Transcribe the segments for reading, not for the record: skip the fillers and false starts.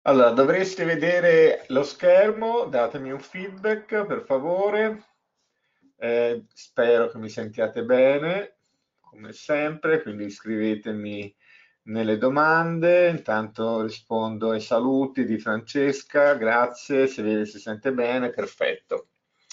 Allora, dovreste vedere lo schermo, datemi un feedback per favore. Spero che mi sentiate bene, come sempre, quindi iscrivetemi nelle domande. Intanto rispondo ai saluti di Francesca, grazie, se vede si sente bene, perfetto.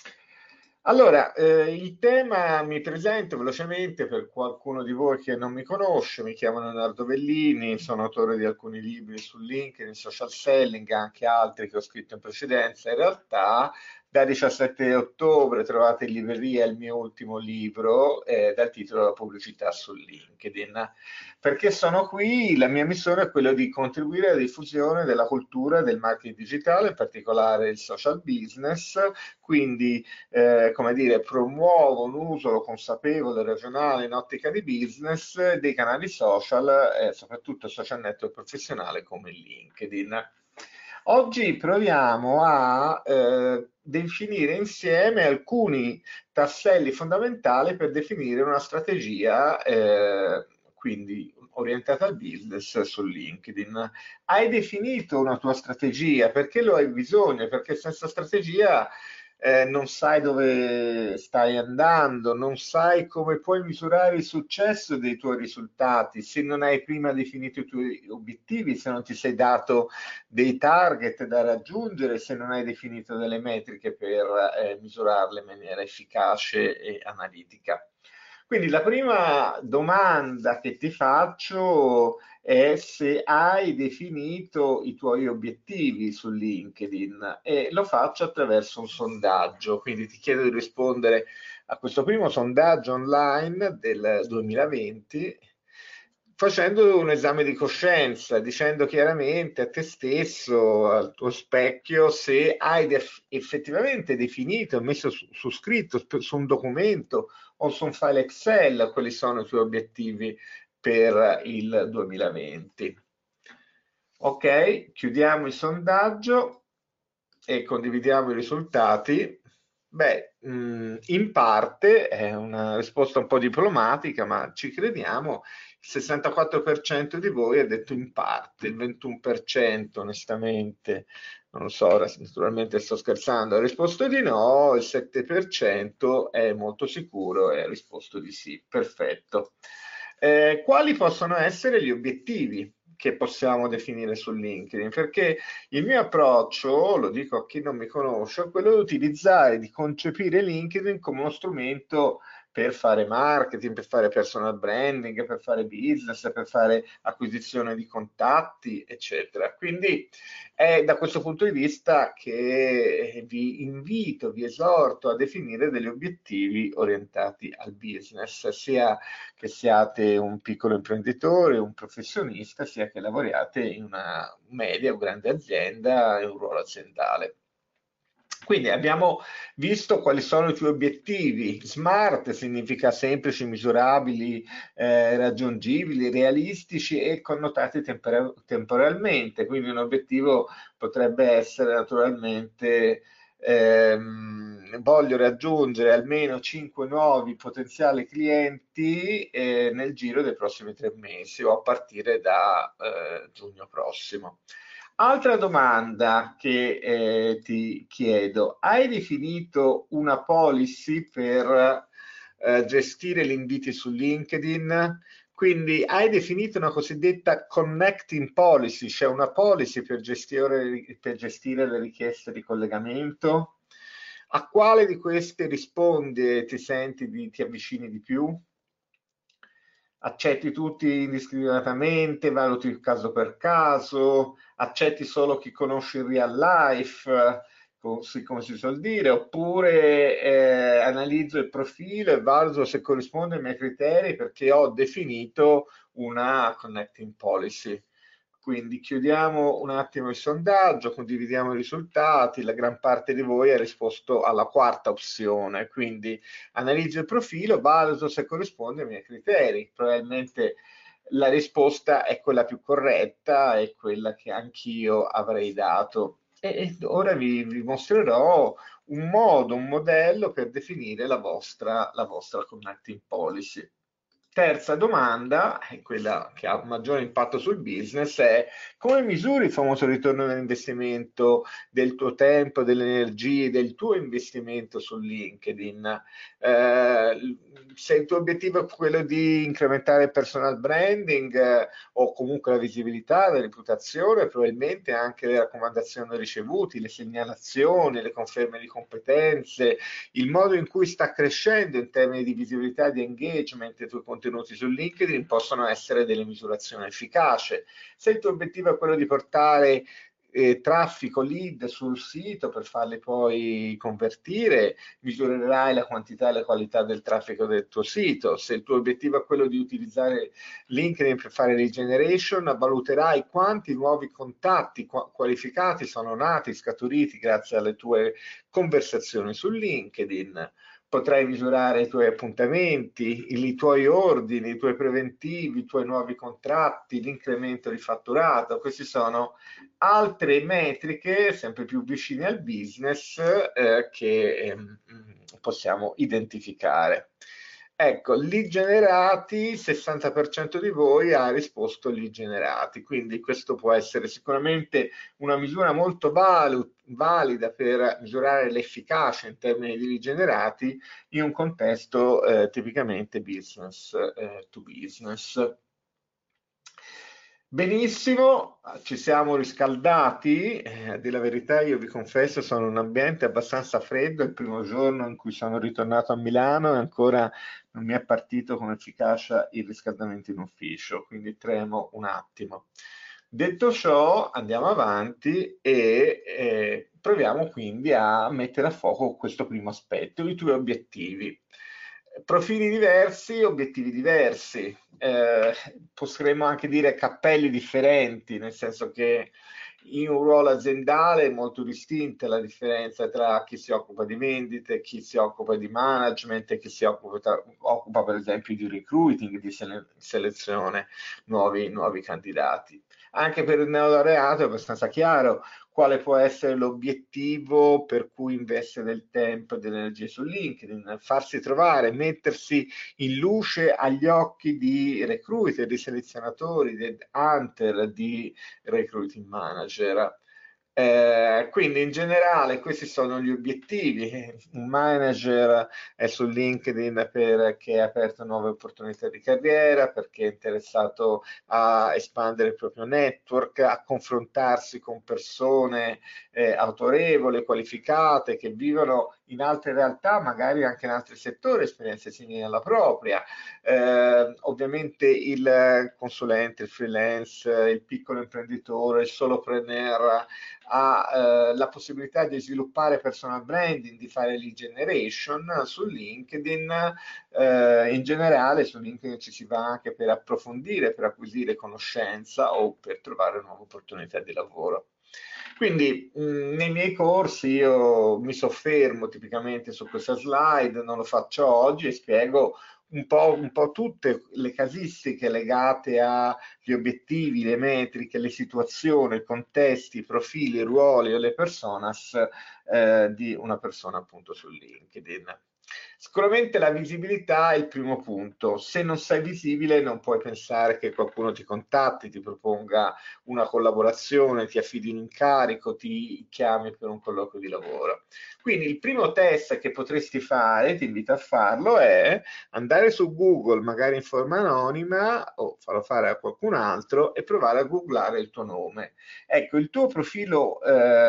Allora, il tema mi presento velocemente per qualcuno di voi che non mi conosce, mi chiamo Leonardo Bellini, sono autore di alcuni libri su LinkedIn, social selling, anche altri che ho scritto in precedenza. In realtà, da 17 ottobre trovate in libreria il mio ultimo libro dal titolo La pubblicità su LinkedIn. Perché sono qui? La mia missione è quella di contribuire alla diffusione della cultura del marketing digitale, in particolare il social business, quindi come dire, promuovo un uso consapevole e ragionale in ottica di business dei canali social, soprattutto social network professionale come LinkedIn. Oggi proviamo a definire insieme alcuni tasselli fondamentali per definire una strategia, quindi orientata al business su LinkedIn. Hai definito una tua strategia? Perché lo hai bisogno? Perché senza strategia non sai dove stai andando, non sai come puoi misurare il successo dei tuoi risultati se non hai prima definito i tuoi obiettivi, se non ti sei dato dei target da raggiungere, se non hai definito delle metriche per misurarle in maniera efficace e analitica. Quindi la prima domanda che ti faccio è se hai definito i tuoi obiettivi su LinkedIn e lo faccio attraverso un sondaggio. Quindi ti chiedo di rispondere a questo primo sondaggio online del 2020 facendo un esame di coscienza, dicendo chiaramente a te stesso, al tuo specchio, se hai effettivamente definito, messo su scritto su un documento o su un file Excel quali sono i tuoi obiettivi per il 2020. Ok, chiudiamo il sondaggio e condividiamo i risultati. Beh, in parte è una risposta un po' diplomatica, ma ci crediamo. Il 64% di voi ha detto in parte, il 21% onestamente, non lo so, ora naturalmente sto scherzando, ha risposto di no, il 7% è molto sicuro e ha risposto di sì. Perfetto. Quali possono essere gli obiettivi che possiamo definire su LinkedIn? Perché il mio approccio, lo dico a chi non mi conosce, è quello di utilizzare, di concepire LinkedIn come uno strumento per fare marketing, per fare personal branding, per fare business, per fare acquisizione di contatti, eccetera. Quindi è da questo punto di vista che vi invito, vi esorto a definire degli obiettivi orientati al business, sia che siate un piccolo imprenditore, un professionista, sia che lavoriate in una media o grande azienda in un ruolo aziendale. Quindi abbiamo visto quali sono i tuoi obiettivi. Smart significa semplici, misurabili, raggiungibili, realistici e connotati temporalmente. Quindi un obiettivo potrebbe essere naturalmente voglio raggiungere almeno 5 nuovi potenziali clienti nel giro dei prossimi 3 mesi o a partire da giugno prossimo. Altra domanda che ti chiedo, hai definito una policy per gestire gli inviti su LinkedIn? Quindi hai definito una cosiddetta connecting policy, cioè una policy per gestire le richieste di collegamento? A quale di queste rispondi e ti avvicini di più? Accetti tutti indiscriminatamente, valuti il caso per caso, accetti solo chi conosci in real life, così come si suol dire, oppure analizzo il profilo e valuto se corrisponde ai miei criteri perché ho definito una connecting policy. Quindi chiudiamo un attimo il sondaggio, condividiamo i risultati. La gran parte di voi ha risposto alla quarta opzione, quindi analizzo il profilo, valuto se corrisponde ai miei criteri. Probabilmente la risposta è quella più corretta e quella che anch'io avrei dato. E ora vi mostrerò un modo, un modello per definire la vostra connecting policy. Terza domanda, e quella che ha maggiore impatto sul business, è come misuri il famoso ritorno dell'investimento, del tuo tempo, delle energie, del tuo investimento su LinkedIn? Se il tuo obiettivo è quello di incrementare il personal branding, o comunque la visibilità, la reputazione, probabilmente anche le raccomandazioni ricevuti, le segnalazioni, le conferme di competenze, il modo in cui sta crescendo in termini di visibilità e di engagement i tuoi contenuti su LinkedIn possono essere delle misurazioni efficaci. Se il tuo obiettivo è quello di portare traffico, lead sul sito per farli poi convertire, misurerai la quantità e la qualità del traffico del tuo sito. Se il tuo obiettivo è quello di utilizzare LinkedIn per fare lead generation, valuterai quanti nuovi contatti qualificati sono nati, scaturiti grazie alle tue conversazioni su LinkedIn. Potrai misurare i tuoi appuntamenti, i tuoi ordini, i tuoi preventivi, i tuoi nuovi contratti, l'incremento di fatturato. Queste sono altre metriche sempre più vicine al business che possiamo identificare. Ecco, lead generati, 60% di voi ha risposto lead generati, quindi questo può essere sicuramente una misura molto valida per misurare l'efficacia in termini di lead generati in un contesto tipicamente business to business. Benissimo, ci siamo riscaldati, a dire la verità io vi confesso sono in un ambiente abbastanza freddo, è il primo giorno in cui sono ritornato a Milano e ancora non mi è partito con efficacia il riscaldamento in ufficio, quindi tremo un attimo. Detto ciò, andiamo avanti e proviamo quindi a mettere a fuoco questo primo aspetto, i tuoi obiettivi. Profili diversi, obiettivi diversi, potremmo anche dire cappelli differenti, nel senso che in un ruolo aziendale è molto distinta la differenza tra chi si occupa di vendite, chi si occupa di management e chi si occupa per esempio di recruiting, di selezione nuovi candidati. Anche per il neolaureato è abbastanza chiaro quale può essere l'obiettivo per cui investe del tempo e delle energie su LinkedIn, farsi trovare, mettersi in luce agli occhi di recruiter, di selezionatori, di hunter, di recruiting manager. Quindi in generale questi sono gli obiettivi. Un manager è su LinkedIn perché ha aperto nuove opportunità di carriera, perché è interessato a espandere il proprio network, a confrontarsi con persone autorevoli, qualificate, che vivono in altre realtà, magari anche in altri settori, esperienze simili alla propria. Ovviamente il consulente, il freelance, il piccolo imprenditore, il solopreneur ha la possibilità di sviluppare personal branding, di fare lead generation su LinkedIn. In generale su LinkedIn ci si va anche per approfondire, per acquisire conoscenza o per trovare nuove opportunità di lavoro. Quindi nei miei corsi io mi soffermo tipicamente su questa slide, non lo faccio oggi e spiego un po' tutte le casistiche legate agli obiettivi, le metriche, le situazioni, i contesti, i profili, i ruoli e le personas di una persona appunto su LinkedIn. Sicuramente la visibilità è il primo punto. Se non sei visibile non puoi pensare che qualcuno ti contatti, ti proponga una collaborazione, ti affidi un incarico, ti chiami per un colloquio di lavoro. Quindi il primo test che potresti fare, ti invito a farlo, è andare su Google, magari in forma anonima, o farlo fare a qualcun altro, e provare a googlare il tuo nome. Ecco, il tuo profilo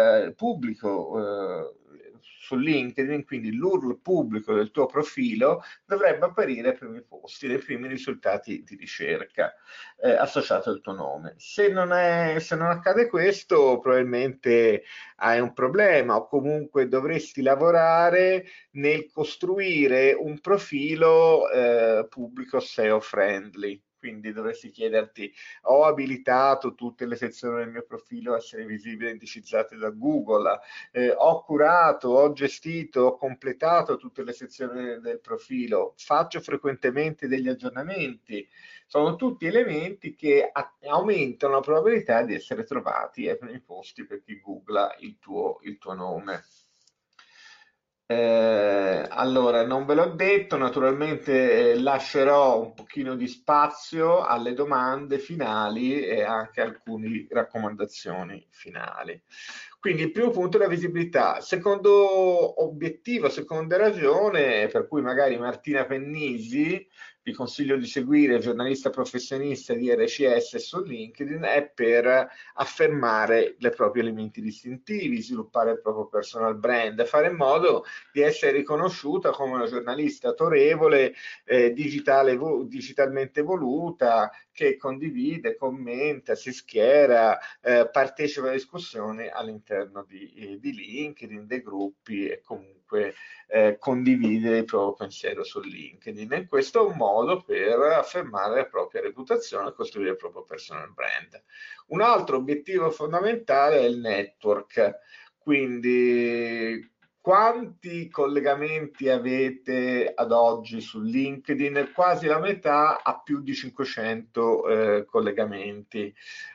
pubblico su LinkedIn, quindi l'URL pubblico del tuo profilo, dovrebbe apparire ai primi posti, nei primi risultati di ricerca associato al tuo nome. Se non accade questo, probabilmente hai un problema o comunque dovresti lavorare nel costruire un profilo pubblico SEO friendly. Quindi dovresti chiederti: ho abilitato tutte le sezioni del mio profilo a essere visibili e indicizzate da Google, ho curato, ho gestito, ho completato tutte le sezioni del profilo, faccio frequentemente degli aggiornamenti. Sono tutti elementi che aumentano la probabilità di essere trovati ai primi posti per chi googla il tuo nome. Allora, non ve l'ho detto, naturalmente lascerò un pochino di spazio alle domande finali e anche alcune raccomandazioni finali. Quindi il primo punto è la visibilità. Secondo obiettivo, seconda ragione, per cui magari Martina Pennisi, vi consiglio di seguire giornalista professionista di RCS su LinkedIn, è per affermare i propri elementi distintivi, sviluppare il proprio personal brand, fare in modo di essere riconosciuta come una giornalista autorevole, digitalmente evoluta, che condivide, commenta, si schiera, partecipa alle discussioni all'interno di LinkedIn, dei gruppi e comunque condivide il proprio pensiero su LinkedIn. E questo è un modo per affermare la propria reputazione e costruire il proprio personal brand. Un altro obiettivo fondamentale è il network, quindi quanti collegamenti avete ad oggi su LinkedIn? Quasi la metà ha più di 500 collegamenti.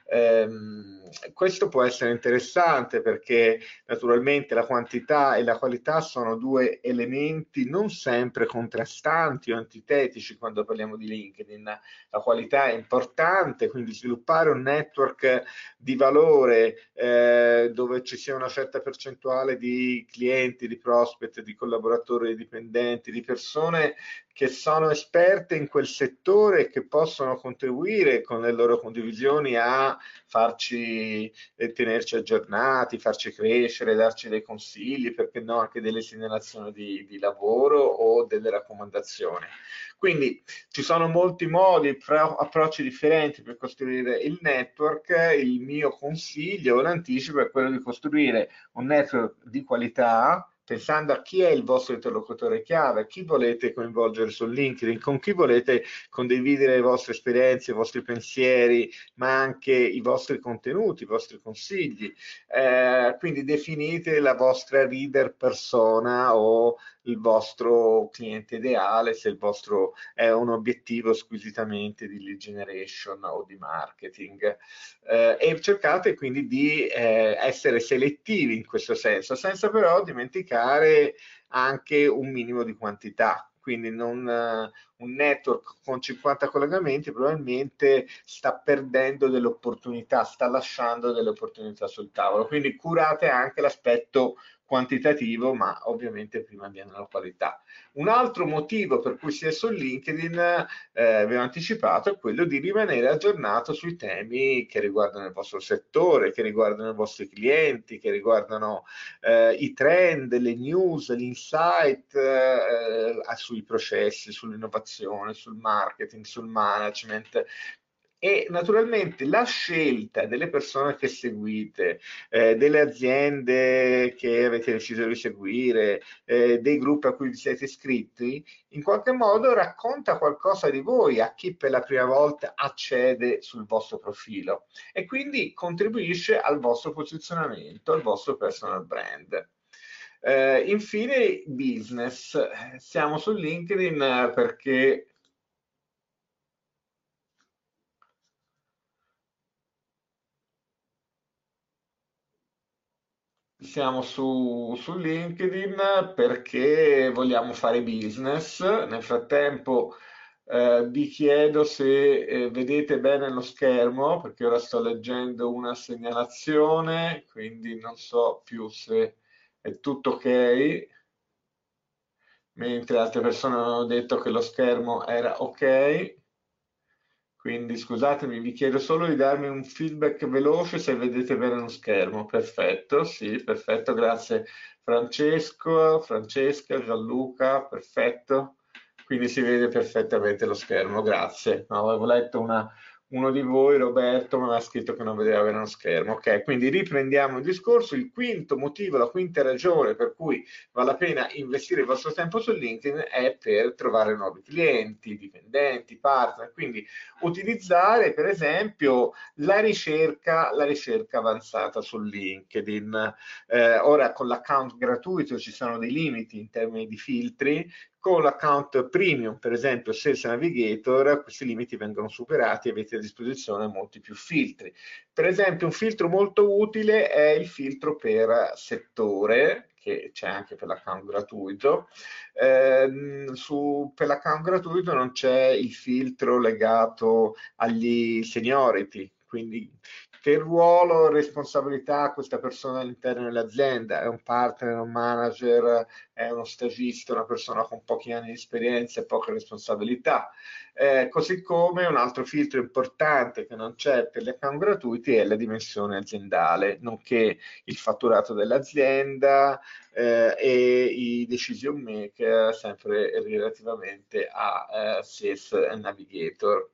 Questo può essere interessante perché naturalmente la quantità e la qualità sono due elementi non sempre contrastanti o antitetici quando parliamo di LinkedIn. La qualità è importante, quindi sviluppare un network di valore dove ci sia una certa percentuale di clienti, di prospect, di collaboratori, di dipendenti, di persone che sono esperte in quel settore e che possono contribuire con le loro condivisioni a farci tenerci aggiornati, farci crescere, darci dei consigli, perché no, anche delle segnalazioni di lavoro o delle raccomandazioni. Quindi ci sono molti modi, approcci differenti per costruire il network. Il mio consiglio, l'anticipo, è quello di costruire un network di qualità, pensando a chi è il vostro interlocutore chiave, chi volete coinvolgere su LinkedIn, con chi volete condividere le vostre esperienze, i vostri pensieri, ma anche i vostri contenuti, i vostri consigli. Quindi definite la vostra leader persona o il vostro cliente ideale, se il vostro è un obiettivo squisitamente di lead generation o di marketing. E cercate quindi di essere selettivi in questo senso, senza però dimenticare anche un minimo di quantità. Quindi un network con 50 collegamenti probabilmente sta perdendo delle opportunità, sta lasciando delle opportunità sul tavolo. Quindi curate anche l'aspetto quantitativo, ma ovviamente prima viene la qualità. Un altro motivo per cui si è su LinkedIn, avevo anticipato, è quello di rimanere aggiornato sui temi che riguardano il vostro settore, che riguardano i vostri clienti, che riguardano i trend, le news, gli insight sui processi, sull'innovazione, sul marketing, sul management. E naturalmente la scelta delle persone che seguite, delle aziende che avete deciso di seguire, dei gruppi a cui vi siete iscritti, in qualche modo racconta qualcosa di voi a chi per la prima volta accede sul vostro profilo e quindi contribuisce al vostro posizionamento, al vostro personal brand. Infine, business. Siamo su LinkedIn perché siamo su LinkedIn perché vogliamo fare business. Nel frattempo, vi chiedo se vedete bene lo schermo, perché ora sto leggendo una segnalazione, quindi non so più se è tutto ok, mentre altre persone hanno detto che lo schermo era ok. Quindi scusatemi, vi chiedo solo di darmi un feedback veloce se vedete bene lo schermo. Perfetto, sì, perfetto, grazie Francesco, Francesca, Gianluca, perfetto. Quindi si vede perfettamente lo schermo, grazie. No, avevo letto uno di voi, Roberto, mi aveva scritto che non vedeva bene lo schermo. Ok, quindi riprendiamo il discorso. Il quinto motivo, la quinta ragione per cui vale la pena investire il vostro tempo su LinkedIn è per trovare nuovi clienti, dipendenti, partner. Quindi utilizzare per esempio la ricerca avanzata su LinkedIn. Ora con l'account gratuito ci sono dei limiti in termini di filtri, Con l'account premium, per esempio Sales Navigator, questi limiti vengono superati e avete a disposizione molti più filtri. Per esempio, un filtro molto utile è il filtro per settore, che c'è anche per l'account gratuito. Per l'account gratuito non c'è il filtro legato agli seniority, quindi che ruolo e responsabilità ha questa persona all'interno dell'azienda? È un partner, un manager, è uno stagista, una persona con pochi anni di esperienza e poche responsabilità. Così come un altro filtro importante che non c'è per gli account gratuiti è la dimensione aziendale, nonché il fatturato dell'azienda e i decision maker sempre relativamente a Sales Navigator.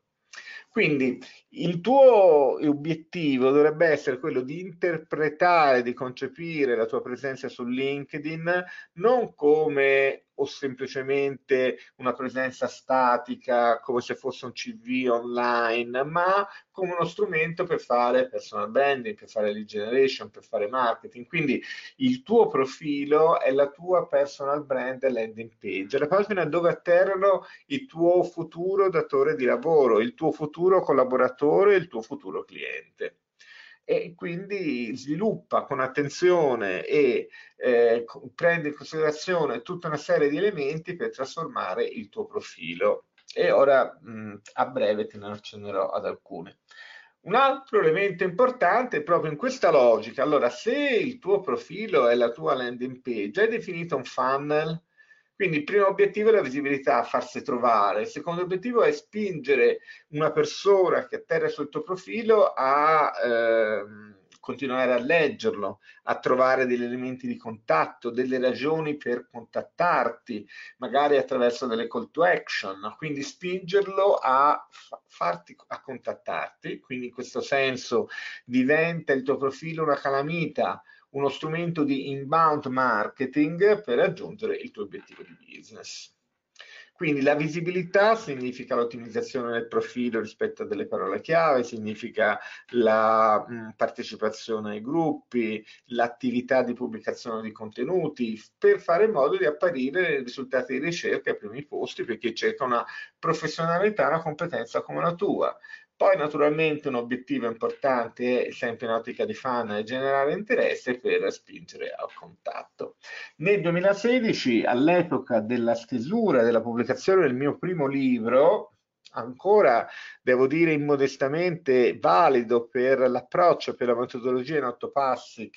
Quindi il tuo obiettivo dovrebbe essere quello di interpretare, di concepire la tua presenza su LinkedIn non come o semplicemente una presenza statica, come se fosse un CV online, ma come uno strumento per fare personal branding, per fare lead generation, per fare marketing. Quindi il tuo profilo è la tua personal brand landing page, la pagina dove atterrano il tuo futuro datore di lavoro, il tuo futuro collaboratore, il tuo futuro cliente. E quindi sviluppa con attenzione e prende in considerazione tutta una serie di elementi per trasformare il tuo profilo. E ora a breve te ne accennerò ad alcune. Un altro elemento importante è proprio in questa logica. Allora, se il tuo profilo è la tua landing page, hai definito un funnel. Quindi il primo obiettivo è la visibilità, farsi trovare. Il secondo obiettivo è spingere una persona che atterra sul tuo profilo a continuare a leggerlo, a trovare degli elementi di contatto, delle ragioni per contattarti, magari attraverso delle call to action, quindi spingerlo a farti a contattarti, quindi in questo senso diventa il tuo profilo una calamita, uno strumento di inbound marketing per raggiungere il tuo obiettivo di business. Quindi la visibilità significa l'ottimizzazione del profilo rispetto a delle parole chiave, significa la partecipazione ai gruppi, l'attività di pubblicazione di contenuti, per fare in modo di apparire nei risultati di ricerca ai primi posti, perché cerca una professionalità, una competenza come la tua. Poi naturalmente un obiettivo importante è, sempre in ottica di fan, è generare interesse per spingere al contatto. Nel 2016, all'epoca della stesura, della pubblicazione del mio primo libro, ancora devo dire immodestamente valido per l'approccio, per la metodologia in 8 passi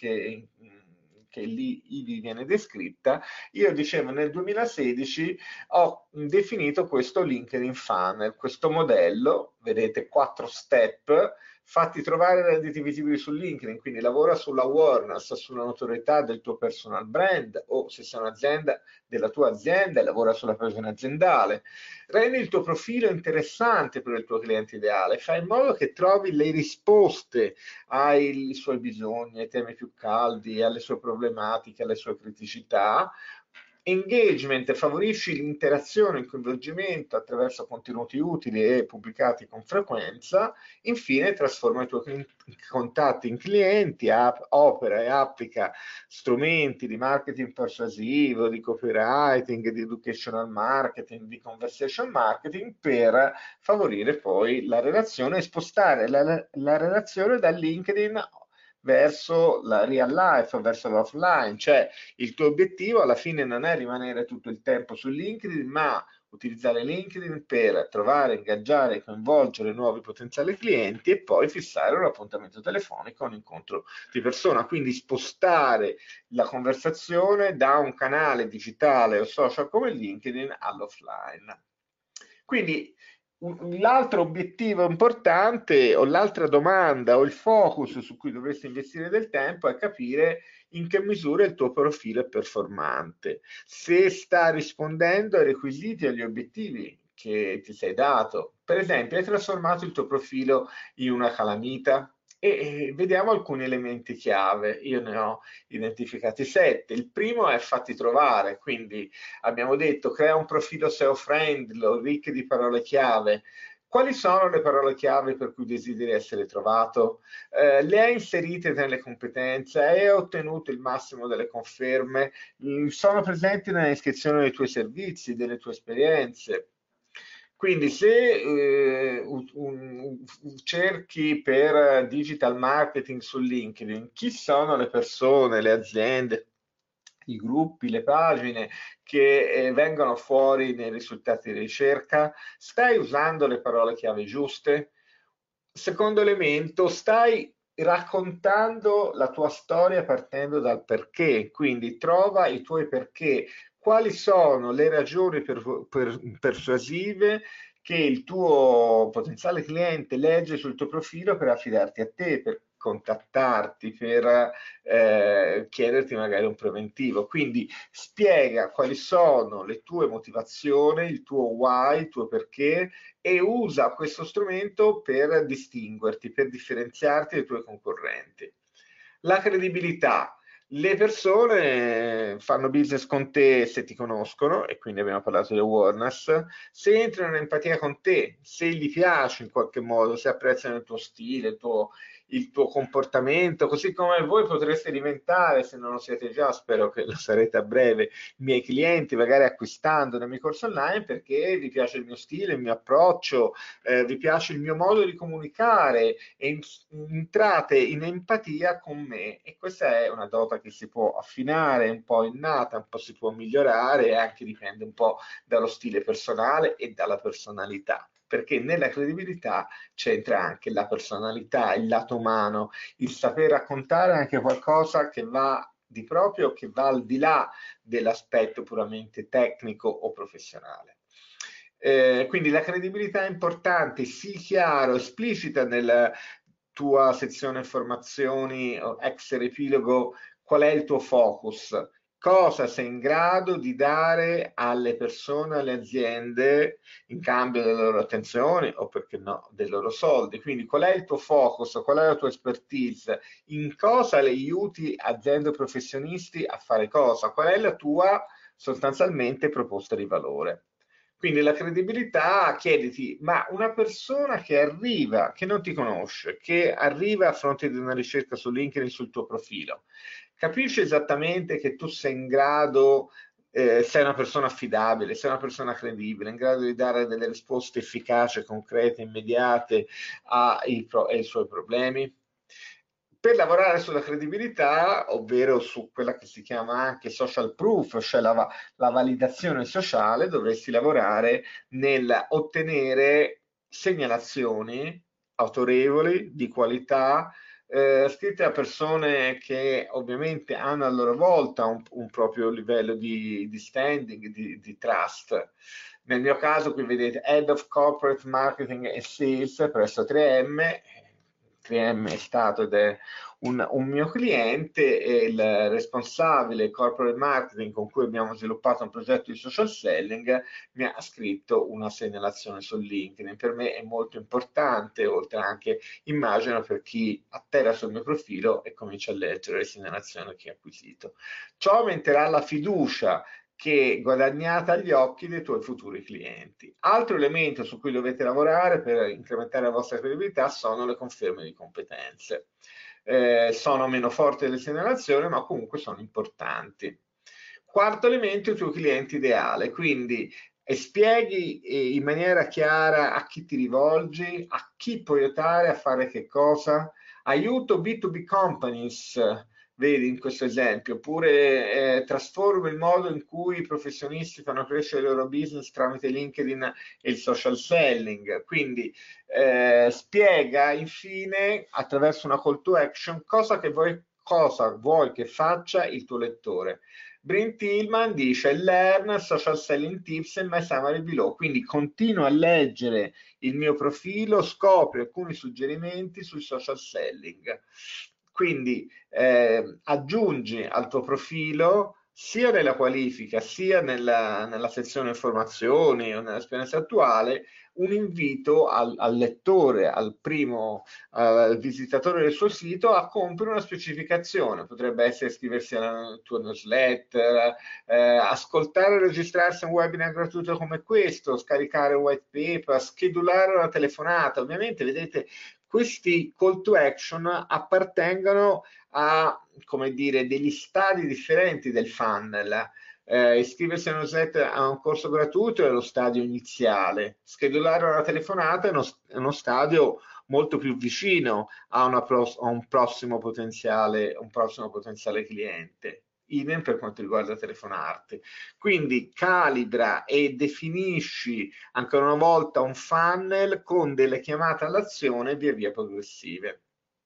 che lì ivi viene descritta, io dicevo nel 2016 ho definito questo LinkedIn Funnel, questo modello, vedete 4 step, fatti trovare e renditi visibili su LinkedIn, quindi lavora sulla awareness, sulla notorietà del tuo personal brand o se sei un'azienda della tua azienda e lavora sulla pagina aziendale. Rendi il tuo profilo interessante per il tuo cliente ideale, fai in modo che trovi le risposte ai suoi bisogni, ai temi più caldi, alle sue problematiche, alle sue criticità. Engagement, favorisci l'interazione, il coinvolgimento attraverso contenuti utili e pubblicati con frequenza. Infine, trasforma i tuoi contatti in clienti, opera e applica strumenti di marketing persuasivo, di copywriting, di educational marketing, di conversation marketing per favorire poi la relazione e spostare la relazione da LinkedIn verso la real life, verso l'offline, cioè il tuo obiettivo alla fine non è rimanere tutto il tempo su LinkedIn, ma utilizzare LinkedIn per trovare, ingaggiare e coinvolgere nuovi potenziali clienti e poi fissare un appuntamento telefonico, un incontro di persona, quindi spostare la conversazione da un canale digitale o social come LinkedIn all'offline. Quindi l'altro obiettivo importante o l'altra domanda o il focus su cui dovresti investire del tempo è capire in che misura il tuo profilo è performante, se sta rispondendo ai requisiti e agli obiettivi che ti sei dato. Per esempio, hai trasformato il tuo profilo in una calamita? E vediamo alcuni elementi chiave. Io ne ho identificati 7. Il primo è fatti trovare, quindi abbiamo detto crea un profilo SEO friendly, ricco di parole chiave. Quali sono le parole chiave per cui desideri essere trovato? Le hai inserite nelle competenze? Hai ottenuto il massimo delle conferme? Sono presenti nella descrizione dei tuoi servizi, delle tue esperienze? Quindi se cerchi per digital marketing su LinkedIn, chi sono le persone, le aziende, i gruppi, le pagine che vengono fuori nei risultati di ricerca? Stai usando le parole chiave giuste? Secondo elemento, stai raccontando la tua storia partendo dal perché, quindi trova i tuoi perché, quali sono le ragioni persuasive che il tuo potenziale cliente legge sul tuo profilo per affidarti a te, per contattarti, per chiederti magari un preventivo. Quindi spiega quali sono le tue motivazioni, il tuo why, il tuo perché, e usa questo strumento per distinguerti, per differenziarti dai tuoi concorrenti. La credibilità. Le persone fanno business con te se ti conoscono, e quindi abbiamo parlato di awareness, se entrano in empatia con te, se gli piaci in qualche modo, se apprezzano il tuo stile, il tuo comportamento, così come voi potreste diventare, se non lo siete già, spero che lo sarete a breve, miei clienti, magari acquistando nel mio corso online, perché vi piace il mio stile, il mio approccio, vi piace il mio modo di comunicare e entrate in empatia con me, e questa è una dote che si può affinare, un po' innata, un po' si può migliorare e anche dipende un po' dallo stile personale e dalla personalità, perché nella credibilità c'entra anche la personalità, il lato umano, il saper raccontare anche qualcosa che va di proprio, che va al di là dell'aspetto puramente tecnico o professionale. Quindi la credibilità è importante, sii chiaro, esplicita nella tua sezione informazioni o ex riepilogo qual è il tuo focus, cosa sei in grado di dare alle persone, alle aziende in cambio delle loro attenzioni o perché no, dei loro soldi. Quindi qual è il tuo focus, qual è la tua expertise, in cosa le aiuti aziende o professionisti a fare cosa, qual è la tua sostanzialmente proposta di valore. Quindi la credibilità, chiediti, ma una persona che arriva, che non ti conosce, che arriva a fronte di una ricerca su LinkedIn sul tuo profilo, capisce esattamente che tu sei in grado, sei una persona affidabile, sei una persona credibile, in grado di dare delle risposte efficaci, concrete, immediate ai suoi problemi? Per lavorare sulla credibilità, ovvero su quella che si chiama anche social proof, cioè la validazione sociale, dovresti lavorare nel ottenere segnalazioni autorevoli, di qualità, scritte da persone che ovviamente hanno a loro volta un proprio livello di standing, di trust. Nel mio caso qui vedete Head of Corporate Marketing e Sales presso 3M. 3M è stato ed è un mio cliente, e il responsabile corporate marketing con cui abbiamo sviluppato un progetto di social selling mi ha scritto una segnalazione su LinkedIn. Per me è molto importante, oltre anche immagino per chi atterra sul mio profilo e comincia a leggere le segnalazioni che ha acquisito. Ciò aumenterà la fiducia che guadagnata agli occhi dei tuoi futuri clienti. Altro elemento su cui dovete lavorare per incrementare la vostra credibilità sono le conferme di competenze. Sono meno forti delle segnalazioni, ma comunque sono importanti. Quarto elemento, il tuo cliente ideale, quindi spieghi in maniera chiara a chi ti rivolgi, a chi puoi aiutare a fare che cosa. Aiuto B2B companies, vedi in questo esempio, oppure trasformo il modo in cui i professionisti fanno crescere il loro business tramite LinkedIn e il social selling. Quindi spiega infine attraverso una call to action cosa vuoi che faccia il tuo lettore. Brent Tillman dice learn social selling tips in my summary below, quindi continua a leggere il mio profilo, scopri alcuni suggerimenti sul social selling. Quindi aggiungi al tuo profilo sia nella qualifica sia nella sezione informazioni o nell'esperienza attuale, un invito al lettore, al primo visitatore del suo sito a compiere una specificazione. Potrebbe essere iscriversi alla tua newsletter, ascoltare o registrarsi a un webinar gratuito come questo, scaricare un white paper, schedulare una telefonata. Ovviamente, vedete, questi call to action appartengono a, come dire, degli stadi differenti del funnel. Iscriversi a a un corso gratuito è lo stadio iniziale, schedulare una telefonata è uno stadio molto più vicino a, a un prossimo potenziale cliente. Idem per quanto riguarda telefonarti. Quindi calibra e definisci ancora una volta un funnel con delle chiamate all'azione via via progressive.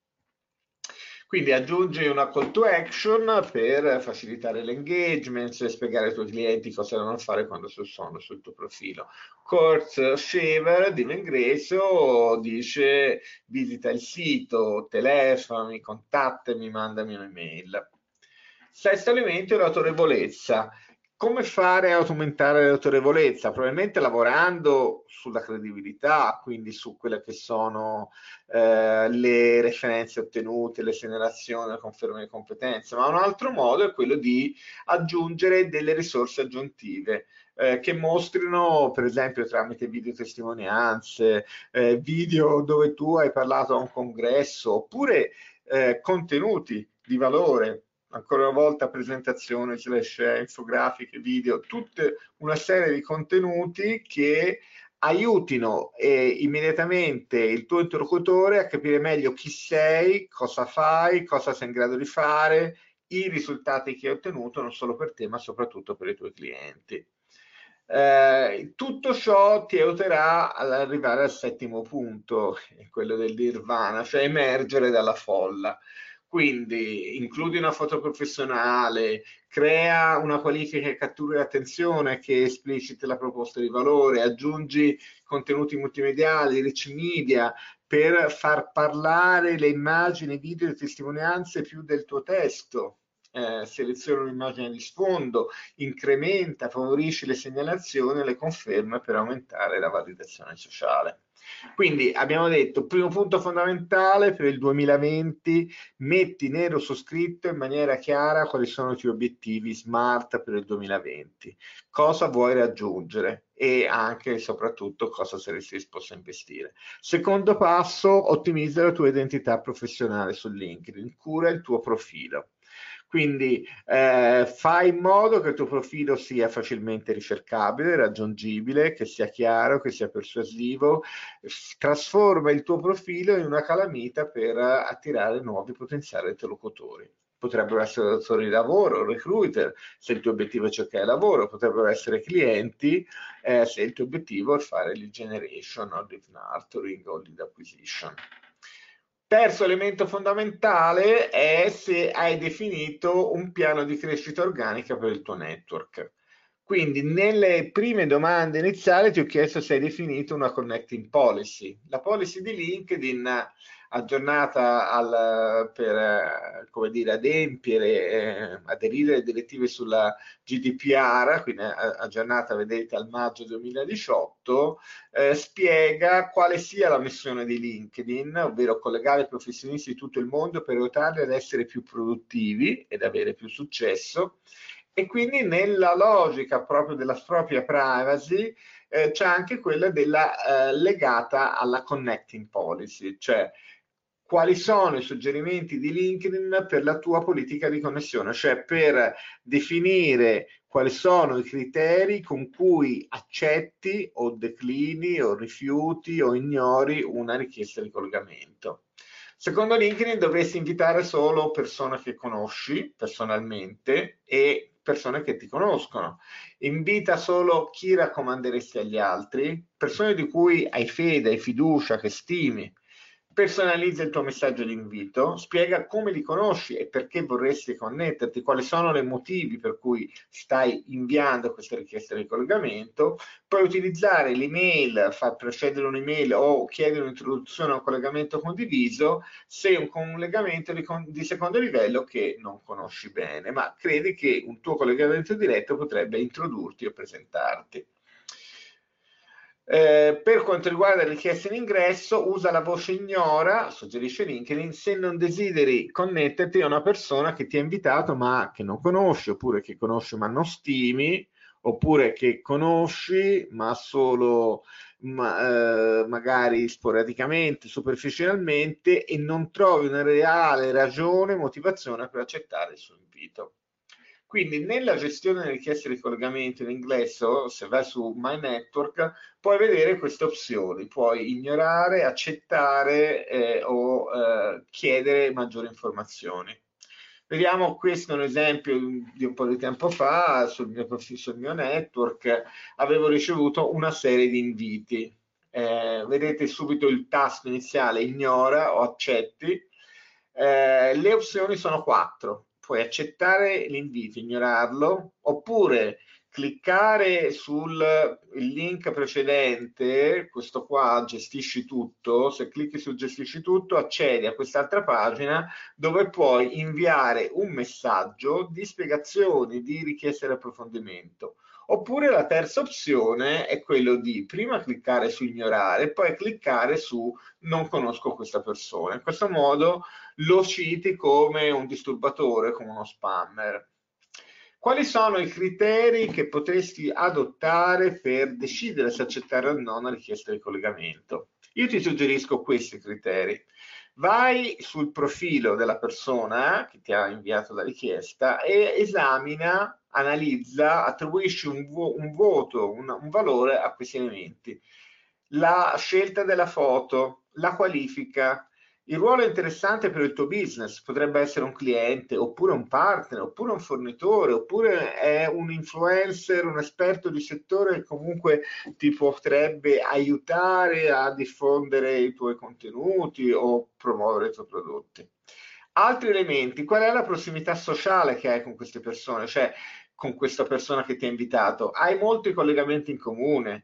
Quindi aggiungi una call to action per facilitare l'engagement e spiegare ai tuoi clienti cosa devono fare quando sono sul tuo profilo. Kurt Shaver di Vengreso dice: visita il sito, telefonami, contattami, mandami un'email. Sesto elemento è l'autorevolezza. Come fare a aumentare l'autorevolezza? Probabilmente lavorando sulla credibilità, quindi su quelle che sono le referenze ottenute, le segnalazioni, la conferma di competenze, ma un altro modo è quello di aggiungere delle risorse aggiuntive che mostrino, per esempio, tramite video testimonianze, video dove tu hai parlato a un congresso, oppure contenuti di valore. Ancora una volta presentazioni, slash infografiche, video, tutta una serie di contenuti che aiutino immediatamente il tuo interlocutore a capire meglio chi sei, cosa fai, cosa sei in grado di fare, i risultati che hai ottenuto non solo per te ma soprattutto per i tuoi clienti. Tutto ciò ti aiuterà ad arrivare al settimo punto, quello del nirvana, cioè emergere dalla folla. Quindi includi una foto professionale, crea una qualifica che catturi l'attenzione, che espliciti la proposta di valore, aggiungi contenuti multimediali, rich media, per far parlare le immagini, video e testimonianze più del tuo testo. Seleziona un'immagine di sfondo, incrementa, favorisce le segnalazioni e le conferme per aumentare la validazione sociale. Quindi abbiamo detto, primo punto fondamentale per il 2020, metti nero su scritto in maniera chiara quali sono i tuoi obiettivi SMART per il 2020, cosa vuoi raggiungere e anche e soprattutto cosa saresti disposto a investire. Secondo passo, ottimizza la tua identità professionale su LinkedIn, cura il tuo profilo. Quindi fai in modo che il tuo profilo sia facilmente ricercabile, raggiungibile, che sia chiaro, che sia persuasivo, trasforma il tuo profilo in una calamita per attirare nuovi potenziali interlocutori. Potrebbero essere datori di lavoro, recruiter, se il tuo obiettivo è cercare lavoro, potrebbero essere clienti, se il tuo obiettivo è fare lead generation o lead nurturing o lead acquisition. Terzo elemento fondamentale è se hai definito un piano di crescita organica per il tuo network. Quindi nelle prime domande iniziali ti ho chiesto se hai definito una connecting policy. La policy di LinkedIn aggiornata per come dire, adempiere, aderire alle direttive sulla GDPR, quindi aggiornata, vedete, al maggio 2018, spiega quale sia la missione di LinkedIn, ovvero collegare i professionisti di tutto il mondo per aiutarli ad essere più produttivi ed avere più successo. E quindi nella logica proprio della propria privacy c'è anche quella legata alla connecting policy, cioè quali sono i suggerimenti di LinkedIn per la tua politica di connessione, cioè per definire quali sono i criteri con cui accetti o declini o rifiuti o ignori una richiesta di collegamento. Secondo LinkedIn dovresti invitare solo persone che conosci personalmente e persone che ti conoscono. Invita solo chi raccomanderesti agli altri, persone di cui hai fede, hai fiducia, che stimi. Personalizza il tuo messaggio di invito, spiega come li conosci e perché vorresti connetterti, quali sono i motivi per cui stai inviando questa richiesta di collegamento. Puoi utilizzare l'email, far precedere un'email o chiedere un'introduzione a un collegamento condiviso se è un collegamento di secondo livello che non conosci bene, ma credi che un tuo collegamento diretto potrebbe introdurti o presentarti. Per quanto riguarda le richieste in ingresso, usa la voce ignora, suggerisce LinkedIn, se non desideri connetterti a una persona che ti ha invitato ma che non conosci, oppure che conosci ma non stimi, oppure che conosci ma solo magari sporadicamente, superficialmente e non trovi una reale ragione, motivazione per accettare il suo invito. Quindi nella gestione delle richieste di collegamento in ingresso, se vai su My Network, puoi vedere queste opzioni, puoi ignorare, accettare o chiedere maggiori informazioni. Vediamo questo è un esempio di un po' di tempo fa, sul mio network, avevo ricevuto una serie di inviti. Vedete subito il tasto iniziale ignora o accetti. Le opzioni sono quattro. Puoi accettare l'invito, ignorarlo, oppure cliccare sul link precedente, questo qua, gestisci tutto. Se clicchi su gestisci tutto, accedi a quest'altra pagina dove puoi inviare un messaggio di spiegazioni, di richieste di approfondimento. Oppure la terza opzione è quello di prima cliccare su ignorare, poi cliccare su non conosco questa persona. In questo modo lo citi come un disturbatore, come uno spammer. Quali sono i criteri che potresti adottare per decidere se accettare o no una richiesta di collegamento? Io ti suggerisco questi criteri. Vai sul profilo della persona che ti ha inviato la richiesta e esamina, analizza, attribuisci un voto, un valore a questi elementi. La scelta della foto, la qualifica, il ruolo è interessante per il tuo business, potrebbe essere un cliente, oppure un partner, oppure un fornitore, oppure è un influencer, un esperto di settore che comunque ti potrebbe aiutare a diffondere i tuoi contenuti o promuovere i tuoi prodotti. Altri elementi, qual è la prossimità sociale che hai con queste persone, cioè con questa persona che ti ha invitato? Hai molti collegamenti in comune?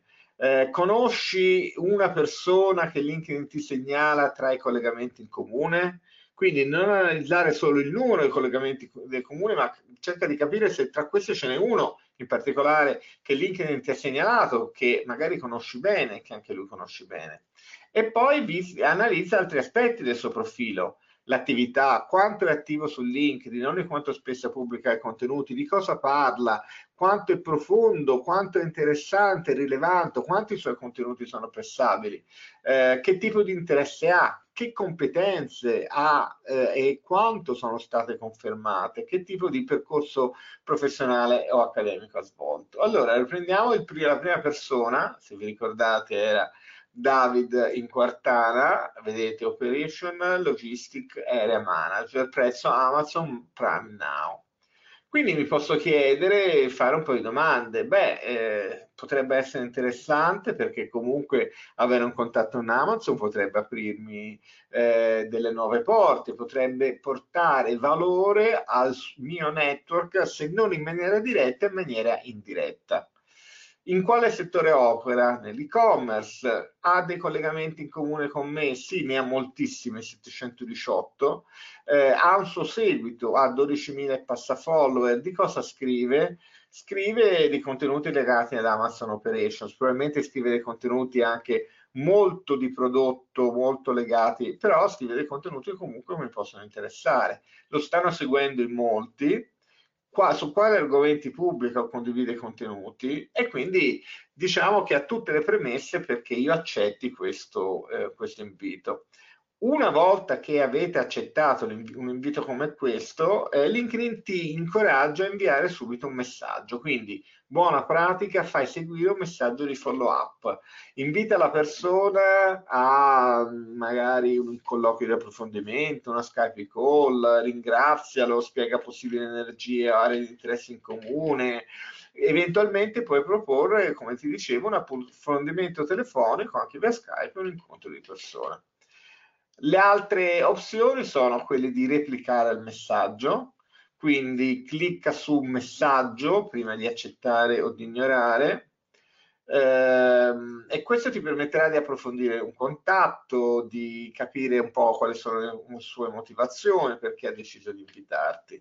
Conosci una persona che LinkedIn ti segnala tra i collegamenti in comune? Quindi non analizzare solo il numero di collegamenti del comune, ma cerca di capire se tra questi ce n'è uno in particolare che LinkedIn ti ha segnalato, che magari conosci bene, che anche lui conosci bene. E poi analizza altri aspetti del suo profilo, l'attività, quanto è attivo su LinkedIn, non quanto spesso pubblica i contenuti, di cosa parla, quanto è profondo, quanto è interessante, rilevante, quanto i suoi contenuti sono pressabili, che tipo di interesse ha, che competenze ha e quanto sono state confermate, che tipo di percorso professionale o accademico ha svolto. Allora, riprendiamo la prima persona, se vi ricordate era David Inquartana, vedete Operation Logistic Area Manager, prezzo Amazon Prime Now. Quindi mi posso chiedere e fare un po' di domande. Potrebbe essere interessante perché comunque avere un contatto in Amazon potrebbe aprirmi delle nuove porte, potrebbe portare valore al mio network, se non in maniera diretta, in maniera indiretta. In quale settore opera? Nell'e-commerce? Ha dei collegamenti in comune con me? Sì, ne ha moltissimi, 718. Ha un suo seguito, ha 12.000 e passa follower. Di cosa scrive? Scrive di contenuti legati ad Amazon Operations, probabilmente scrive dei contenuti anche molto di prodotto, molto legati, però scrive dei contenuti che comunque mi possono interessare. Lo stanno seguendo in molti, su quali argomenti pubblica o condivide i contenuti e quindi diciamo che ha tutte le premesse perché io accetti questo invito. Una volta che avete accettato un invito come questo, LinkedIn ti incoraggia a inviare subito un messaggio. Quindi, buona pratica, fai seguire un messaggio di follow up. Invita la persona a magari un colloquio di approfondimento, una Skype call, ringrazialo, spiega possibili energie, aree di interesse in comune. Eventualmente puoi proporre, come ti dicevo, un approfondimento telefonico anche via Skype, un incontro di persona. Le altre opzioni sono quelle di replicare il messaggio, quindi clicca su messaggio prima di accettare o di ignorare, e questo ti permetterà di approfondire un contatto, di capire un po' quali sono le sue motivazioni, perché ha deciso di invitarti.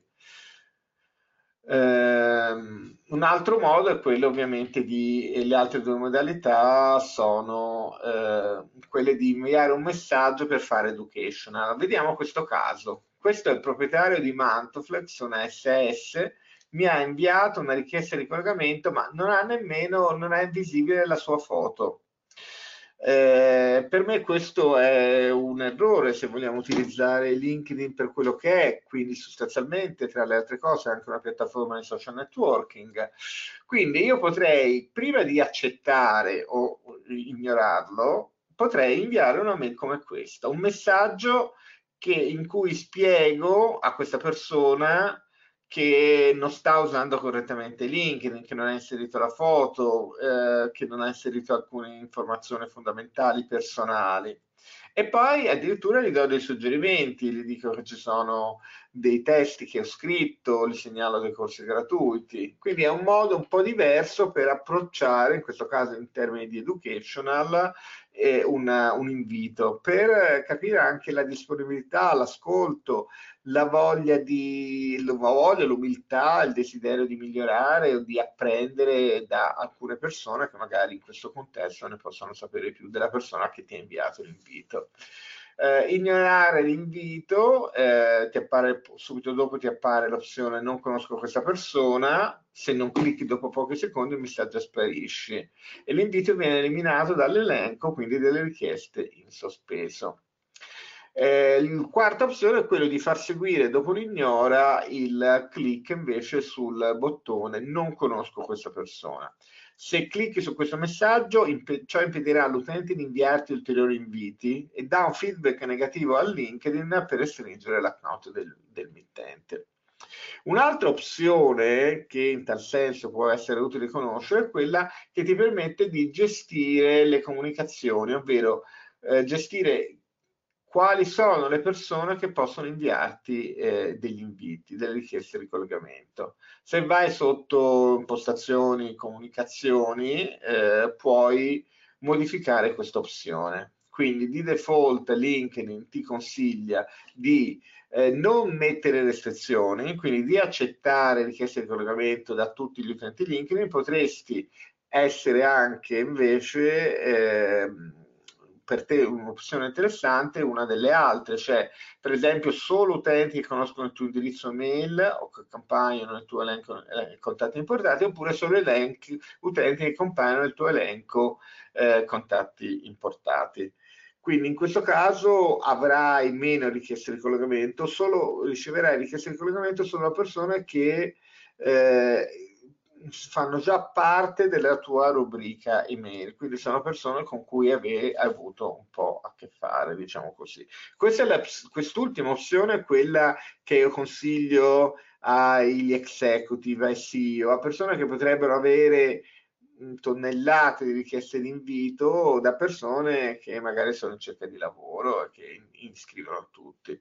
Un altro modo è quello ovviamente e le altre due modalità sono quelle di inviare un messaggio per fare educational. Vediamo questo caso. Questo è il proprietario di Mantoflex, una SS, mi ha inviato una richiesta di collegamento, ma non è visibile la sua foto. Per me questo è un errore se vogliamo utilizzare LinkedIn per quello che è, quindi sostanzialmente tra le altre cose è anche una piattaforma di social networking. Quindi io potrei, prima di accettare o ignorarlo, potrei inviare una mail come questa, un messaggio in cui spiego a questa persona che non sta usando correttamente LinkedIn, che non ha inserito la foto, che non ha inserito alcune informazioni fondamentali personali. E poi addirittura gli do dei suggerimenti, gli dico che ci sono dei testi che ho scritto, gli segnalo dei corsi gratuiti. Quindi è un modo un po' diverso per approcciare, in questo caso in termini di educational, un invito, per capire anche la disponibilità, l'ascolto, la voglia, l'umiltà, il desiderio di migliorare o di apprendere da alcune persone che magari in questo contesto ne possono sapere più della persona che ti ha inviato l'invito. Ignorare l'invito, ti appare, subito dopo ti appare l'opzione non conosco questa persona, se non clicchi dopo pochi secondi il messaggio sparisce e l'invito viene eliminato dall'elenco, quindi delle richieste in sospeso. La quarta opzione è quello di far seguire dopo l'ignora il click invece sul bottone non conosco questa persona. Se clicchi su questo messaggio, ciò impedirà all'utente di inviarti ulteriori inviti e dà un feedback negativo a LinkedIn per restringere l'account del mittente. Un'altra opzione che in tal senso può essere utile conoscere è quella che ti permette di gestire le comunicazioni, ovvero gestire quali sono le persone che possono inviarti degli inviti, delle richieste di collegamento. Se vai sotto impostazioni, comunicazioni, puoi modificare questa opzione. Quindi di default LinkedIn ti consiglia di non mettere restrizioni, quindi di accettare richieste di collegamento da tutti gli utenti LinkedIn, potresti essere anche invece per te un'opzione interessante una delle altre, cioè per esempio solo utenti che conoscono il tuo indirizzo mail o che compaiono nel tuo elenco contatti importanti, oppure solo utenti che compaiono nel tuo elenco contatti importati. Quindi in questo caso avrai meno richieste di collegamento, riceverai richieste di collegamento solo da persone che eh, fanno già parte della tua rubrica email, quindi sono persone con cui avevi avuto un po' a che fare, diciamo così. Quest'ultima opzione è quella che io consiglio agli executive, ai CEO, a persone che potrebbero avere tonnellate di richieste di invito da persone che magari sono in cerca di lavoro e che iscrivono tutti.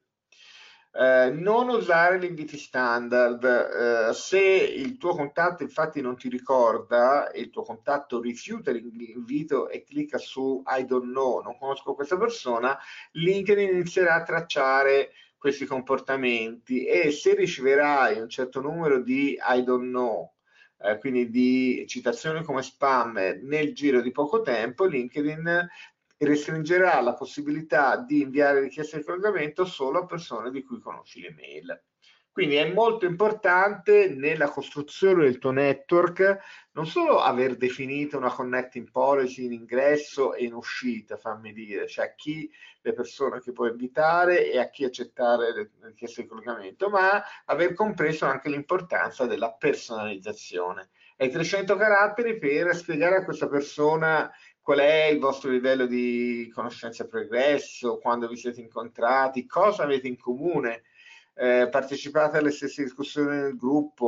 Non usare gli inviti standard. Se il tuo contatto infatti non ti ricorda e il tuo contatto rifiuta l'invito e clicca su I don't know, non conosco questa persona, LinkedIn inizierà a tracciare questi comportamenti e se riceverai un certo numero di I don't know, quindi di citazioni come spam nel giro di poco tempo, LinkedIn restringerà la possibilità di inviare richieste di collegamento solo a persone di cui conosci le mail. Quindi è molto importante nella costruzione del tuo network non solo aver definito una connecting policy in ingresso e in uscita, fammi dire, cioè a chi le persone che puoi invitare e a chi accettare le richieste di collegamento, ma aver compreso anche l'importanza della personalizzazione. Hai 300 caratteri per spiegare a questa persona qual è il vostro livello di conoscenza pregresso, quando vi siete incontrati, cosa avete in comune, partecipate alle stesse discussioni del gruppo,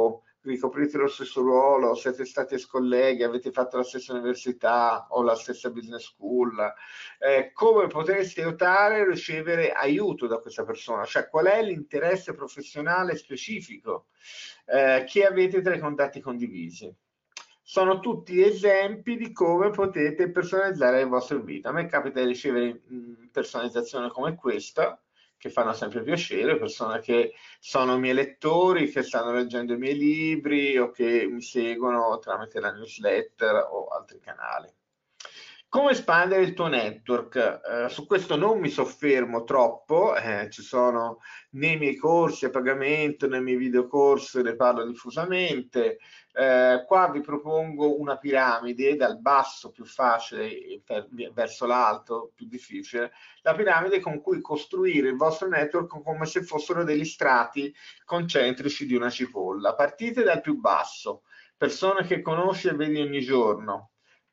ricoprite lo stesso ruolo, siete stati ex-colleghi, avete fatto la stessa università o la stessa business school, come potresti aiutare a ricevere aiuto da questa persona, cioè qual è l'interesse professionale specifico che avete tra i contatti condivisi. Sono tutti esempi di come potete personalizzare il vostro invito. A me capita di ricevere personalizzazioni come questa, che fanno sempre piacere, persone che sono miei lettori, che stanno leggendo i miei libri o che mi seguono tramite la newsletter o altri canali. Come espandere il tuo network? Su questo non mi soffermo troppo, ci sono nei miei corsi a pagamento, nei miei videocorsi, ne parlo diffusamente. Qua vi propongo una piramide dal basso più facile verso l'alto più difficile, la piramide con cui costruire il vostro network come se fossero degli strati concentrici di una cipolla. Partite dal più basso, persone che conosci e vedi ogni giorno.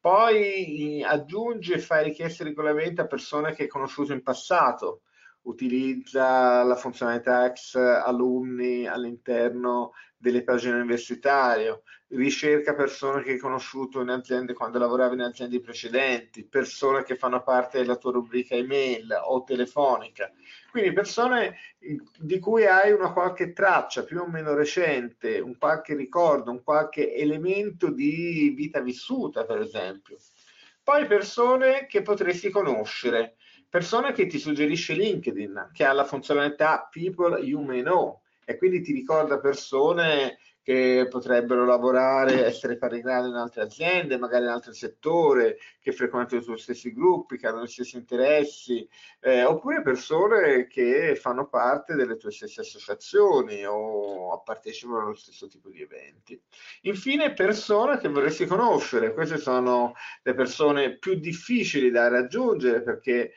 Poi aggiungi e fai richieste regolarmente a persone che hai conosciuto in passato, utilizza la funzionalità ex alumni all'interno delle pagine universitarie, ricerca persone che hai conosciuto in aziende quando lavoravi in aziende precedenti, persone che fanno parte della tua rubrica email o telefonica. Quindi persone di cui hai una qualche traccia più o meno recente, un qualche ricordo, un qualche elemento di vita vissuta, per esempio. Poi persone che potresti conoscere, persone che ti suggerisce LinkedIn, che ha la funzionalità People You May Know e quindi ti ricorda persone che potrebbero lavorare, essere pari grado in altre aziende, magari in altro settore, che frequentano i tuoi stessi gruppi, che hanno gli stessi interessi, oppure persone che fanno parte delle tue stesse associazioni o partecipano allo stesso tipo di eventi. Infine, persone che vorresti conoscere, queste sono le persone più difficili da raggiungere perché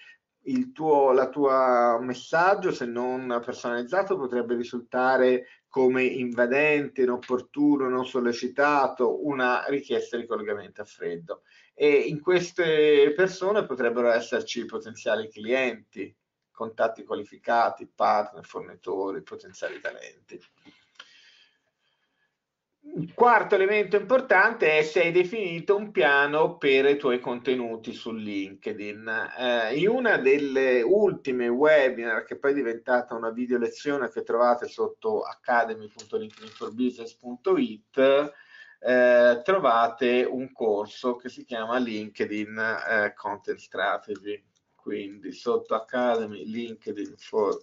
la tua messaggio, se non personalizzato, potrebbe risultare come invadente, inopportuno, non sollecitato, una richiesta di collegamento a freddo. E in queste persone potrebbero esserci potenziali clienti, contatti qualificati, partner, fornitori, potenziali talenti. Il quarto elemento importante è se hai definito un piano per i tuoi contenuti su LinkedIn. In una delle ultime webinar, che poi è diventata una video lezione che trovate sotto academy.linkedinforbusiness.it, trovate un corso che si chiama LinkedIn Content Strategy. Quindi sotto Academy LinkedIn for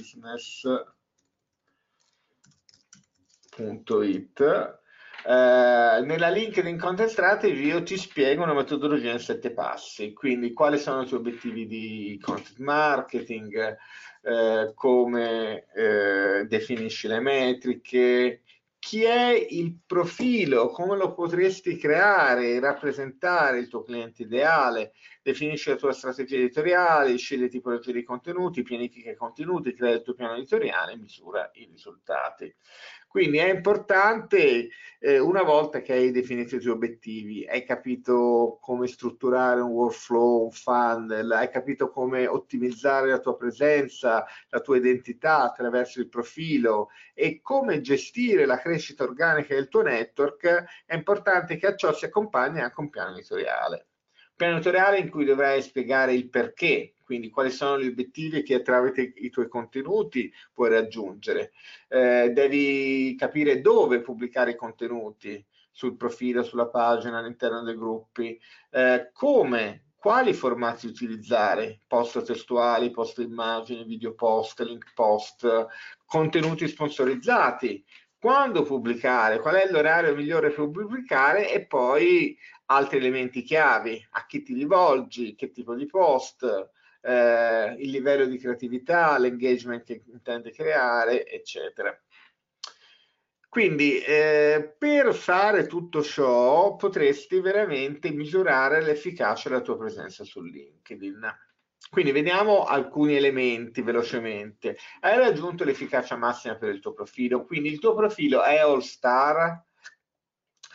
Business.it. Nella LinkedIn Content Strategy io ti spiego una metodologia in 7 passi, quindi quali sono i tuoi obiettivi di content marketing, come definisci le metriche, chi è il profilo, come lo potresti creare, rappresentare il tuo cliente ideale, definisci la tua strategia editoriale, scegli tipologie di contenuti, pianifica i contenuti, crea il tuo piano editoriale e misura i risultati. Quindi è importante, una volta che hai definito i tuoi obiettivi, hai capito come strutturare un workflow, un funnel, hai capito come ottimizzare la tua presenza, la tua identità attraverso il profilo e come gestire la crescita organica del tuo network, è importante che a ciò si accompagni anche un piano editoriale. Piano editoriale in cui dovrai spiegare il perché, quindi quali sono gli obiettivi che tramite i tuoi contenuti puoi raggiungere. Devi capire dove pubblicare i contenuti, sul profilo, sulla pagina, all'interno dei gruppi, come, quali formati utilizzare, post testuali, post immagini, video post, link post, contenuti sponsorizzati, quando pubblicare, qual è l'orario migliore per pubblicare e poi altri elementi chiavi, a chi ti rivolgi, che tipo di post, il livello di creatività, l'engagement che intende creare, eccetera. Quindi per fare tutto ciò potresti veramente misurare l'efficacia della tua presenza su LinkedIn. Quindi vediamo alcuni elementi velocemente. Hai raggiunto l'efficacia massima per il tuo profilo, quindi il tuo profilo è all star.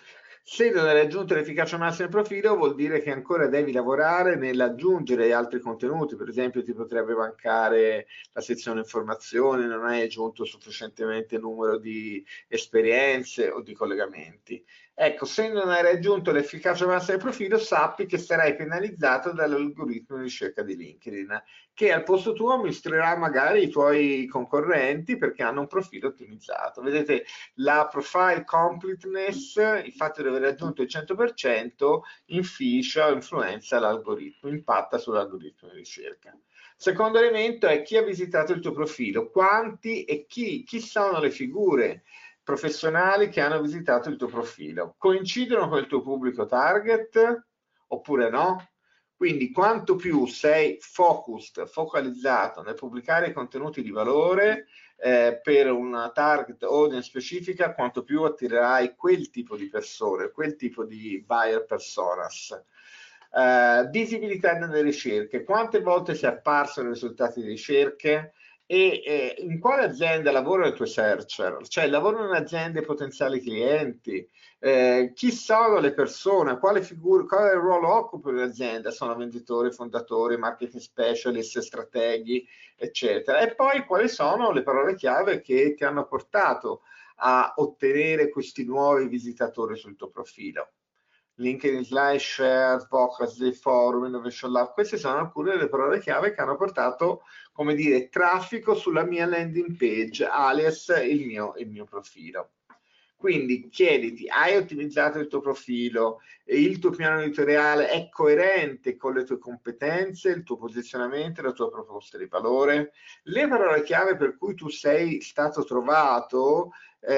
Se non hai raggiunto l'efficacia massima del profilo, vuol dire che ancora devi lavorare nell'aggiungere altri contenuti. Per esempio, ti potrebbe mancare la sezione informazioni, non hai aggiunto sufficientemente numero di esperienze o di collegamenti. Ecco, se non hai raggiunto l'efficacia massima del profilo, sappi che sarai penalizzato dall'algoritmo di ricerca di LinkedIn, che al posto tuo mistrerà magari i tuoi concorrenti perché hanno un profilo ottimizzato. Vedete, la profile completeness, il fatto di aver raggiunto il 100%, inficia o influenza l'algoritmo, impatta sull'algoritmo di ricerca. Secondo elemento è chi ha visitato il tuo profilo, quanti e chi sono le figure professionali che hanno visitato il tuo profilo. Coincidono con il tuo pubblico target oppure no? Quindi quanto più sei focalizzato nel pubblicare contenuti di valore per una target audience specifica, quanto più attirerai quel tipo di persone, quel tipo di buyer personas. Visibilità nelle ricerche, quante volte sei apparso nei risultati di ricerche e in quale azienda lavorano i tuoi searcher? Cioè lavorano in aziende potenziali clienti? Chi sono le persone? Quale ruolo occupano in azienda? Sono venditori, fondatori, marketing specialist, strateghi, eccetera. E poi quali sono le parole chiave che ti hanno portato a ottenere questi nuovi visitatori sul tuo profilo? LinkedIn Slide, Share, Advocacy, Forum, Innovation Lab, queste sono alcune delle parole chiave che hanno portato, come dire, traffico sulla mia landing page, alias il mio profilo. Quindi chiediti, hai ottimizzato il tuo profilo, il tuo piano editoriale è coerente con le tue competenze, il tuo posizionamento e la tua proposta di valore? Le parole chiave per cui tu sei stato trovato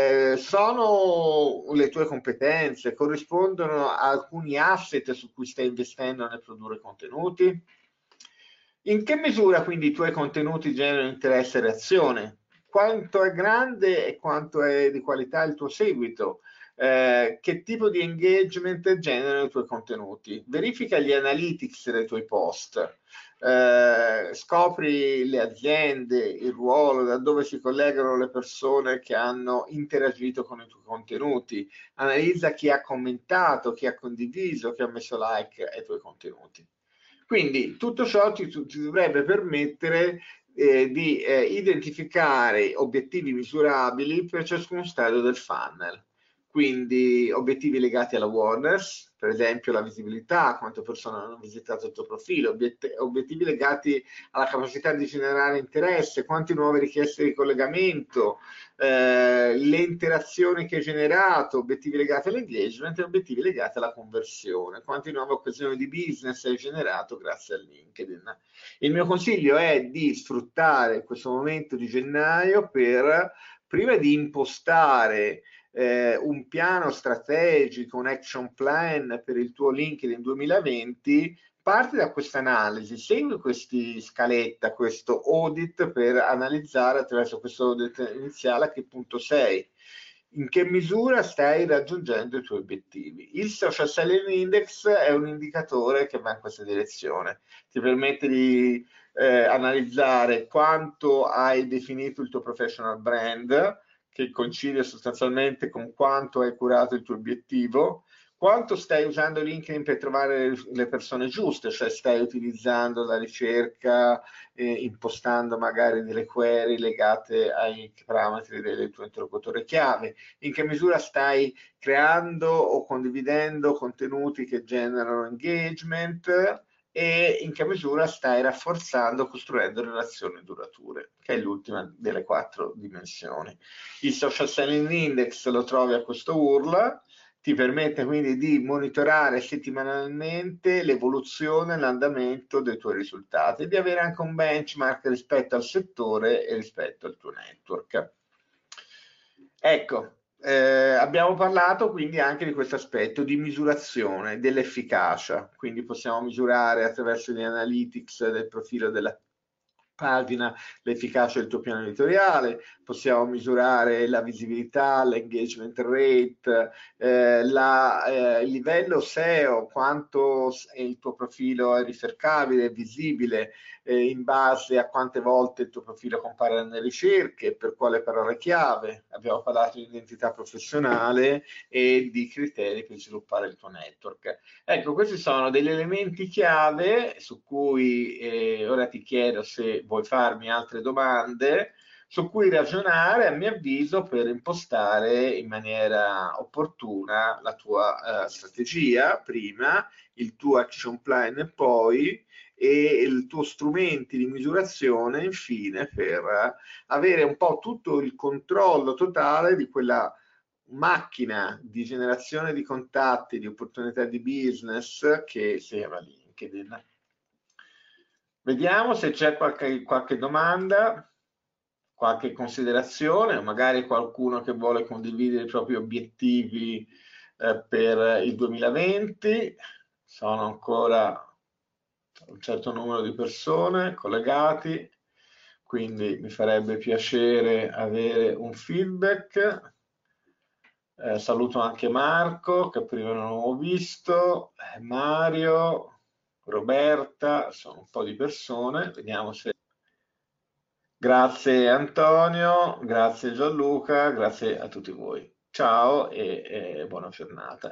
sono le tue competenze, corrispondono a alcuni asset su cui stai investendo nel produrre contenuti? In che misura quindi i tuoi contenuti generano interesse e reazione? Quanto è grande e quanto è di qualità il tuo seguito? Che tipo di engagement generano i tuoi contenuti? Verifica gli analytics dei tuoi post. Scopri le aziende, il ruolo, da dove si collegano le persone che hanno interagito con i tuoi contenuti, analizza chi ha commentato, chi ha condiviso, chi ha messo like ai tuoi contenuti. Quindi tutto ciò ti dovrebbe permettere di identificare obiettivi misurabili per ciascun stadio del funnel. Quindi obiettivi legati alla awareness, per esempio la visibilità, quante persone hanno visitato il tuo profilo, obiettivi legati alla capacità di generare interesse, quante nuove richieste di collegamento, le interazioni che hai generato, obiettivi legati all'engagement e obiettivi legati alla conversione, quante nuove occasioni di business hai generato grazie a LinkedIn. Il mio consiglio è di sfruttare questo momento di gennaio per, prima di impostare un piano strategico, un action plan per il tuo LinkedIn 2020, parti da questa analisi, segui questa scaletta, questo audit per analizzare attraverso questo audit iniziale a che punto sei, in che misura stai raggiungendo i tuoi obiettivi. Il Social Selling Index è un indicatore che va in questa direzione, ti permette di analizzare quanto hai definito il tuo professional brand, che coincide sostanzialmente con quanto hai curato il tuo obiettivo, quanto stai usando LinkedIn per trovare le persone giuste, cioè stai utilizzando la ricerca, impostando magari delle query legate ai parametri del tuo interlocutore chiave, in che misura stai creando o condividendo contenuti che generano engagement e in che misura stai rafforzando, costruendo relazioni durature, che è l'ultima delle 4 dimensioni. Il Social Selling Index lo trovi a questo URL, ti permette quindi di monitorare settimanalmente l'evoluzione e l'andamento dei tuoi risultati e di avere anche un benchmark rispetto al settore e rispetto al tuo network. Ecco, abbiamo parlato quindi anche di questo aspetto di misurazione dell'efficacia, quindi possiamo misurare attraverso gli analytics del profilo pagina l'efficacia del tuo piano editoriale, possiamo misurare la visibilità, l'engagement rate, il livello SEO, quanto il tuo profilo è ricercabile, è visibile, in base a quante volte il tuo profilo compare nelle ricerche, per quale parole chiave. Abbiamo parlato di identità professionale e di criteri per sviluppare il tuo network. Ecco, questi sono degli elementi chiave su cui ora ti chiedo se vuoi farmi altre domande, su cui ragionare, a mio avviso, per impostare in maniera opportuna la tua strategia prima, il tuo action plan poi e il tuo strumenti di misurazione infine per avere un po' tutto il controllo totale di quella macchina di generazione di contatti, di opportunità di business che si chiama LinkedIn. Vediamo se c'è qualche domanda, qualche considerazione, o magari qualcuno che vuole condividere i propri obiettivi per il 2020. Sono ancora un certo numero di persone collegati, quindi mi farebbe piacere avere un feedback. Saluto anche Marco, che prima non avevo visto, Mario, Roberta, sono un po' di persone, vediamo se... Grazie Antonio, grazie Gianluca, grazie a tutti voi. Ciao e buona giornata.